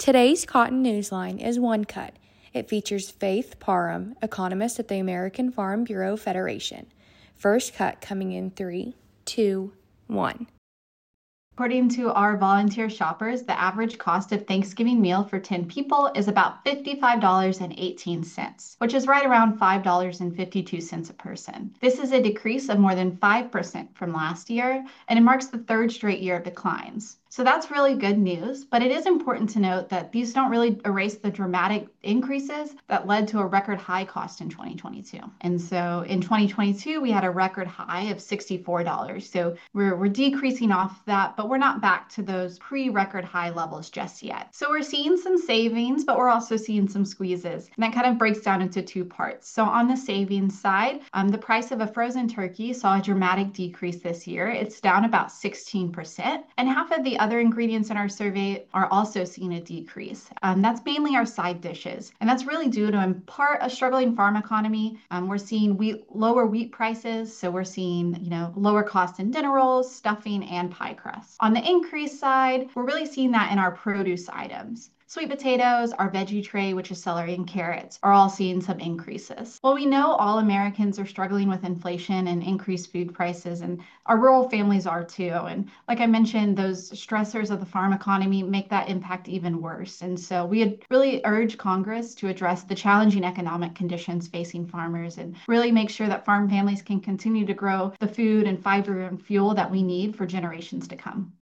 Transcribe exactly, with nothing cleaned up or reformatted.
Today's Cotton Newsline is One Cut. It features Faith Parham, economist at the American Farm Bureau Federation. First cut coming in three, two, one. According to our volunteer shoppers, the average cost of Thanksgiving meal for ten people is about fifty-five dollars and eighteen cents, which is right around five dollars and fifty-two cents a person. This is a decrease of more than five percent from last year, and it marks the third straight year of declines. So that's really good news, but it is important to note that these don't really erase the dramatic increases that led to a record high cost in twenty twenty-two. And so in twenty twenty-two, we had a record high of sixty-four dollars. So we're, we're decreasing off that, but we're not back to those pre-record high levels just yet. So we're seeing some savings, but we're also seeing some squeezes. And that kind of breaks down into two parts. So on the savings side, um, the price of a frozen turkey saw a dramatic decrease this year. It's down about sixteen percent, and half of the other ingredients in our survey are also seeing a decrease. Um, that's mainly our side dishes, and that's really due to, in part, a struggling farm economy. Um, we're seeing wheat, lower wheat prices, so we're seeing, you know, lower cost in dinner rolls, stuffing, and pie crust. On the increase side, we're really seeing that in our produce items. Sweet potatoes, our veggie tray, which is celery and carrots, are all seeing some increases. Well, we know all Americans are struggling with inflation and increased food prices, and our rural families are too. And like I mentioned, those stressors of the farm economy make that impact even worse. And so we had really urged Congress to address the challenging economic conditions facing farmers and really make sure that farm families can continue to grow the food and fiber and fuel that we need for generations to come.